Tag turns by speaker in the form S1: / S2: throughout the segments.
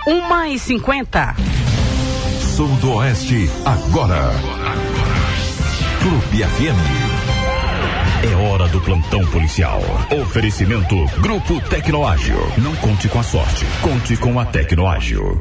S1: 1h50.
S2: Sul do Oeste, agora. Clube FM. É hora do plantão policial. Oferecimento Grupo Tecnoágil. Não conte com a sorte, conte com a Tecnoágil.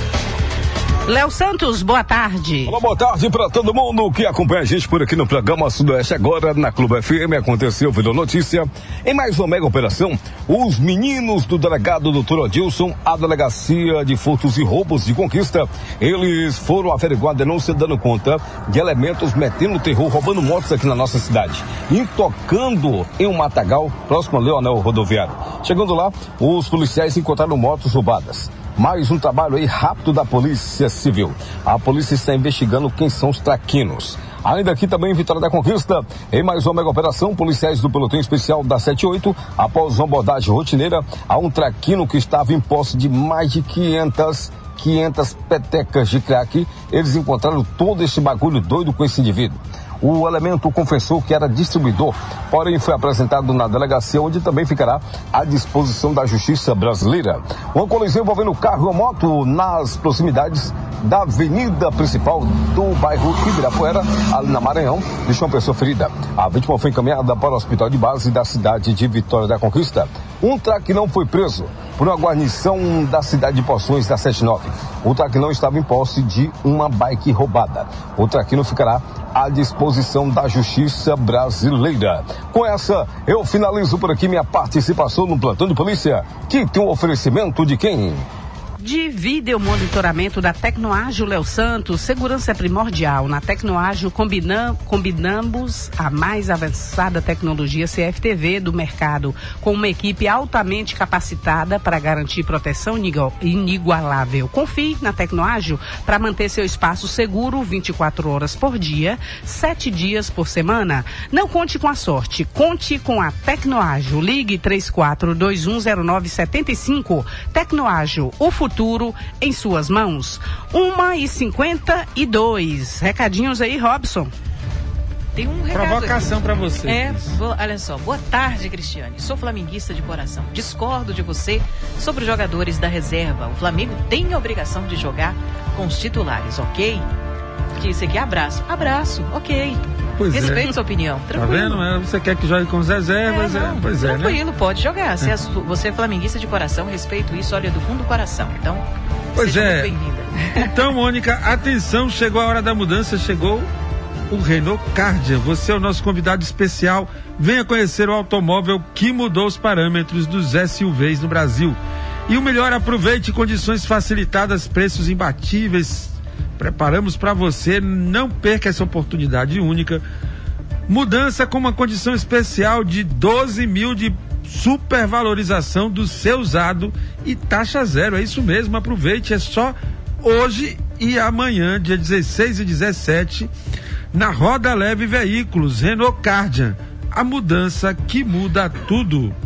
S1: Léo Santos, boa tarde.
S3: Olá, boa tarde para todo mundo que acompanha a gente por aqui no programa Sudoeste agora, na Clube FM. Aconteceu, virou notícia. Em mais uma mega operação, os meninos do delegado Dr. Odilson, a Delegacia de Furtos e Roubos de Conquista, eles foram averiguar a denúncia dando conta de elementos metendo terror, roubando motos aqui na nossa cidade, intocando em um matagal próximo ao anel rodoviário. Chegando lá, os policiais encontraram motos roubadas. Mais um trabalho aí rápido da Polícia Civil. A polícia está investigando quem são os traquinos. Ainda aqui também em Vitória da Conquista, em mais uma mega operação, policiais do pelotão especial da 78, após uma abordagem rotineira a um traquino que estava em posse de mais de 500 petecas de crack, eles encontraram todo esse bagulho doido com esse indivíduo. O elemento confessou que era distribuidor, porém foi apresentado na delegacia, onde também ficará à disposição da Justiça Brasileira. Uma colisão envolvendo carro e moto nas proximidades da avenida principal do bairro Ibirapuera, ali na Maranhão, deixou uma pessoa ferida. A vítima foi encaminhada para o hospital de base da cidade de Vitória da Conquista. Um traquinão foi preso por uma guarnição da cidade de Poções da 79. O traquinão estava em posse de uma bike roubada. O traquino ficará à disposição da Justiça Brasileira. Com essa, eu finalizo por aqui minha participação no plantão de polícia, que tem um oferecimento de quem?
S1: De vídeo monitoramento da Tecnoágil, Léo Santos. Segurança é primordial. Na Tecnoágil combinamos a mais avançada tecnologia CFTV do mercado, com uma equipe altamente capacitada para garantir proteção inigualável. Confie na Tecnoágil para manter seu espaço seguro 24 horas por dia, 7 dias por semana. Não conte com a sorte, conte com a Tecnoágil. Ligue 34210975. Tecnoágil, o futuro em suas mãos. 1h52. Recadinhos aí, Robson.
S4: Tem um recado.
S5: Provocação para você.
S4: Olha só. Boa tarde, Cristiane. Sou flamenguista de coração. Discordo de você sobre os jogadores da reserva. O Flamengo tem a obrigação de jogar com os titulares, ok? Disse aqui, abraço. Abraço, ok. Respeito sua opinião. Tranquilo.
S5: Tá vendo? Você quer que jogue com as reservas?
S4: Tranquilo, né? Pode jogar. Você é flamenguista de coração, respeito isso, olha, do fundo do coração. Então, seja muito bem-vinda.
S5: Então, Mônica, atenção, chegou a hora da mudança, chegou o Renault Cardia. Você é o nosso convidado especial. Venha conhecer o automóvel que mudou os parâmetros dos SUVs no Brasil. E o melhor, aproveite condições facilitadas, preços imbatíveis. Preparamos para você, não perca essa oportunidade única. Mudança com uma condição especial de 12 mil de supervalorização do seu usado e taxa zero, é isso mesmo, aproveite, é só hoje e amanhã, dia 16 e 17, na Roda Leve Veículos, Renault Cardia, a mudança que muda tudo.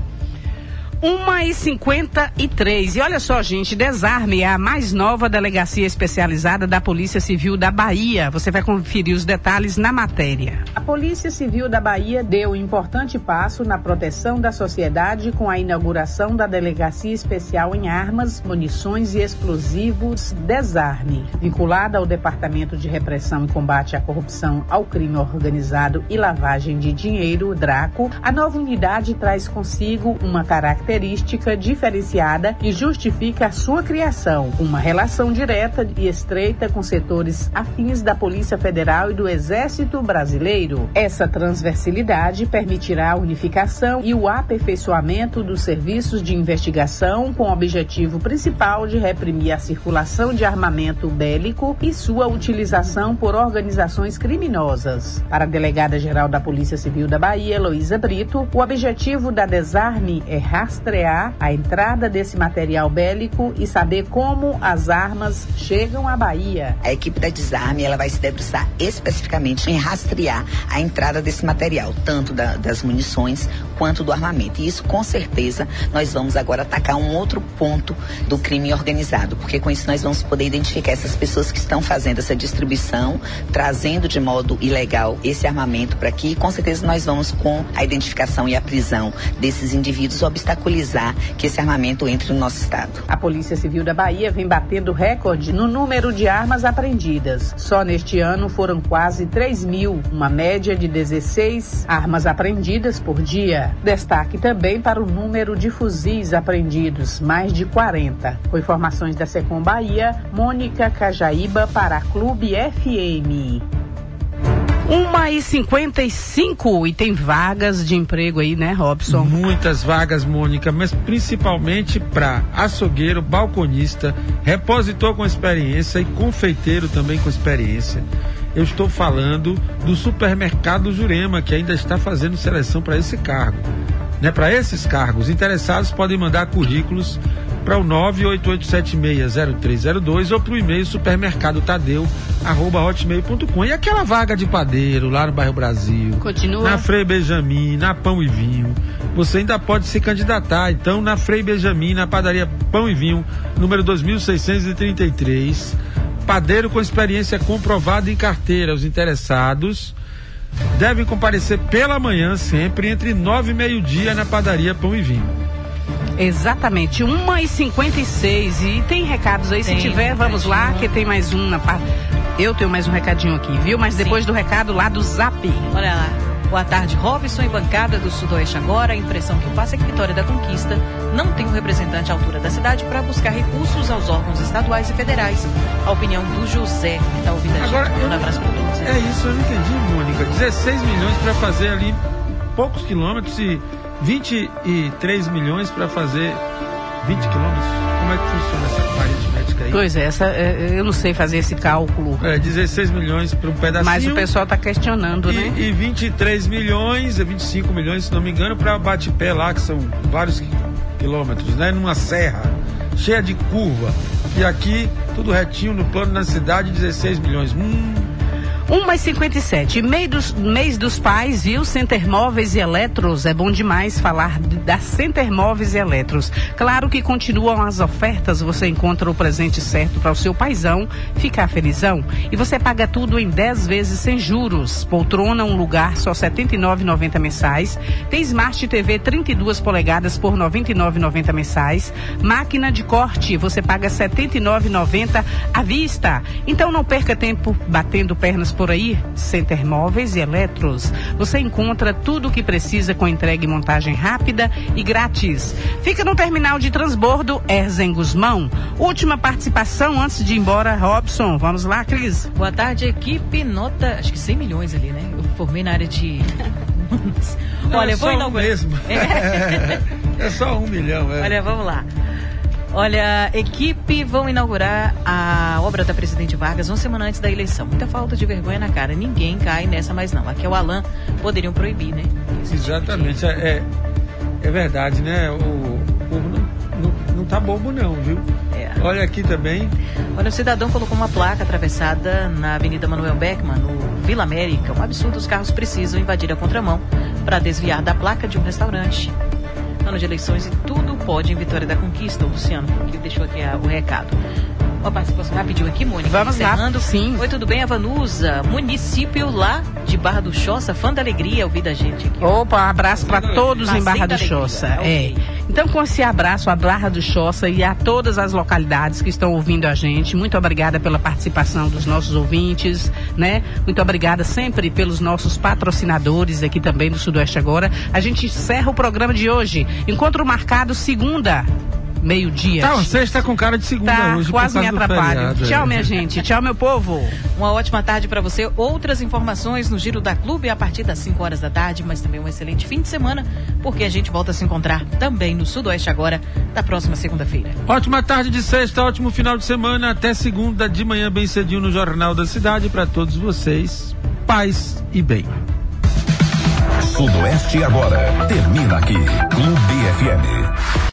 S1: 1h53. E olha só, gente, Desarme é a mais nova delegacia especializada da Polícia Civil da Bahia. Você vai conferir os detalhes na matéria. A Polícia Civil da Bahia deu um importante passo na proteção da sociedade com a inauguração da Delegacia Especial em Armas, Munições e Explosivos Desarme. Vinculada ao Departamento de Repressão e Combate à Corrupção, ao Crime Organizado e Lavagem de Dinheiro, DRACO, a nova unidade traz consigo uma característica diferenciada que justifica a sua criação, uma relação direta e estreita com setores afins da Polícia Federal e do Exército Brasileiro. Essa transversalidade permitirá a unificação e o aperfeiçoamento dos serviços de investigação com o objetivo principal de reprimir a circulação de armamento bélico e sua utilização por organizações criminosas. Para a delegada-geral da Polícia Civil da Bahia, Heloísa Brito, o objetivo da Desarme é rastrear a entrada desse material bélico e saber como as armas chegam à Bahia.
S6: A equipe da Desarme, ela vai se debruçar especificamente em rastrear a entrada desse material, tanto das munições quanto do armamento. E isso, com certeza, nós vamos agora atacar um outro ponto do crime organizado, porque com isso nós vamos poder identificar essas pessoas que estão fazendo essa distribuição, trazendo de modo ilegal esse armamento para aqui. E com certeza nós vamos, com a identificação e a prisão desses indivíduos, obstaculizar obstaculizar que esse armamento entre no nosso estado.
S1: A Polícia Civil da Bahia vem batendo recorde no número de armas apreendidas. Só neste ano foram quase 3.000, uma média de 16 armas apreendidas por dia. Destaque também para o número de fuzis apreendidos, mais de 40. Com informações da Secom Bahia, Mônica Cajaíba para a Clube FM. 1h55 e tem vagas de emprego aí, né, Robson?
S5: Muitas vagas, Mônica, mas principalmente para açougueiro, balconista, repositor com experiência e confeiteiro também com experiência. Eu estou falando do supermercado Jurema, que ainda está fazendo seleção para esse cargo. Né, para esses cargos, interessados podem mandar currículos para o 988760302 ou para o e-mail supermercadotadeu@hotmail.com. E aquela vaga de padeiro lá no bairro Brasil,
S1: continua
S5: na Frei Benjamin, na Pão e Vinho, você ainda pode se candidatar. Então, na Frei Benjamin, na padaria Pão e Vinho, número 2633, padeiro com experiência comprovada em carteira. Os interessados devem comparecer pela manhã, sempre entre 9 e meio-dia, na padaria Pão e Vinho.
S1: Exatamente, 1h56. E tem recados aí, se tiver, vamos lá, que tem mais um na parte. Eu tenho mais um recadinho aqui, viu? Mas depois do recado lá do Zap.
S4: Olha lá. Boa tarde, Robson e bancada do Sudoeste Agora. A impressão que passa é que Vitória da Conquista não tem um representante à altura da cidade para buscar recursos aos órgãos estaduais e federais. A opinião do José, que está ouvindo a gente.
S5: Agora,
S4: Um abraço para todos.
S5: É isso, eu não entendi, Mônica. 16 milhões para fazer ali poucos quilômetros e 23 milhões para fazer 20 quilômetros. Como é que funciona essa aritmética aí?
S1: Pois é, eu não sei fazer esse cálculo.
S5: 16 milhões para um pedacinho.
S1: Mas o pessoal está questionando, né?
S5: E 23 milhões, 25 milhões, se não me engano, para bate-pé lá, que são vários quilômetros, né? Numa serra, cheia de curva. E aqui, tudo retinho no plano na cidade, 16 milhões.
S1: 1h57, mês dos pais, viu? Center Móveis e Eletros, é bom demais falar da Center Móveis e Eletros. Claro que continuam as ofertas, você encontra o presente certo para o seu paizão ficar felizão. E você paga tudo em 10 vezes sem juros. Poltrona, um lugar, só R$ 79,90 mensais. Tem Smart TV 32 polegadas por R$ 99,90 mensais. Máquina de corte, você paga R$ 79,90 à vista. Então não perca tempo batendo pernas por aí. Center Móveis e Eletros. Você encontra tudo o que precisa com entrega e montagem rápida e grátis. Fica no terminal de transbordo Erzen Guzmão. Última participação antes de ir embora, Robson. Vamos lá, Cris.
S4: Boa tarde, equipe. Nota, acho que 100 milhões ali, né? Eu formei na área de...
S5: Olha, vou inaugurar. Mesmo. É só 1 milhão. É.
S4: Olha, vamos lá. Olha, equipe vão inaugurar a obra da Presidente Vargas uma semana antes da eleição. Muita falta de vergonha na cara. Ninguém cai nessa mais não. Aqui é o Alain, poderiam proibir, né?
S5: Exatamente. É verdade, né? O povo não tá bobo não, viu? É. Olha aqui também.
S4: Olha, o cidadão colocou uma placa atravessada na Avenida Manuel Beckmann, no Vila América. Um absurdo, os carros precisam invadir a contramão para desviar da placa de um restaurante. Ano de eleições e tudo pode em Vitória da Conquista. O Luciano, que deixou aqui o recado. Uma participação rapidinho aqui, Mônica.
S1: Vamos lá, sim.
S4: Oi, tudo bem? A Vanusa, município lá de Barra do Choça, fã da alegria, ouvir da gente aqui.
S1: Opa, um abraço para todos em Barra do Choça.
S4: Okay.
S1: Então, com esse abraço a Barra do Choça e a todas as localidades que estão ouvindo a gente, muito obrigada pela participação dos nossos ouvintes, né? Muito obrigada sempre pelos nossos patrocinadores aqui também do Sudoeste Agora. A gente encerra o programa de hoje. Encontro marcado segunda, meio-dia.
S5: Tá, você está com cara de segunda hoje.
S1: Quase me atrapalho. Tchau, minha gente. Tchau, meu povo.
S4: Uma ótima tarde para você. Outras informações no Giro da Clube a partir das 5 horas da tarde, mas também um excelente fim de semana, porque a gente volta a se encontrar também no Sudoeste Agora, da próxima segunda-feira.
S5: Ótima tarde de sexta, ótimo final de semana. Até segunda de manhã, bem cedinho no Jornal da Cidade. Para todos vocês, paz e bem.
S2: Sudoeste Agora termina aqui. Clube FM.